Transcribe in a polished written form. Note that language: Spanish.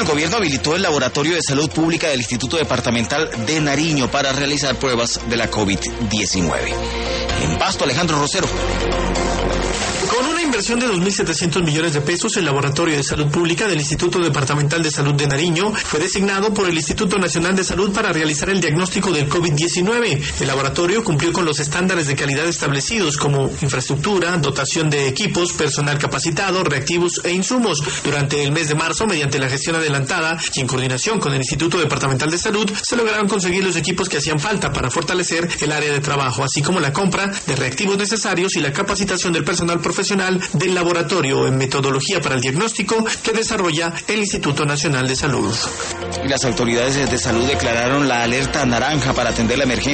El gobierno habilitó el Laboratorio de Salud Pública del Instituto Departamental de Nariño para realizar pruebas de la COVID-19. En Pasto, Alejandro Rosero. Con una inversión de 2.700 millones de pesos, el Laboratorio de Salud Pública del Instituto Departamental de Salud de Nariño fue designado por el Instituto Nacional de Salud para realizar el diagnóstico del COVID-19. El laboratorio cumplió con los estándares de calidad establecidos como infraestructura, dotación de equipos, personal capacitado, reactivos e insumos. Durante el mes de marzo, mediante la gestión adelantada y en coordinación con el Instituto Departamental de Salud, se lograron conseguir los equipos que hacían falta para fortalecer el área de trabajo, así como la compra de reactivos necesarios y la capacitación del personal profesional del laboratorio en metodología para el diagnóstico que desarrolla el Instituto Nacional de Salud. Y las autoridades de salud declararon la alerta naranja para atender la emergencia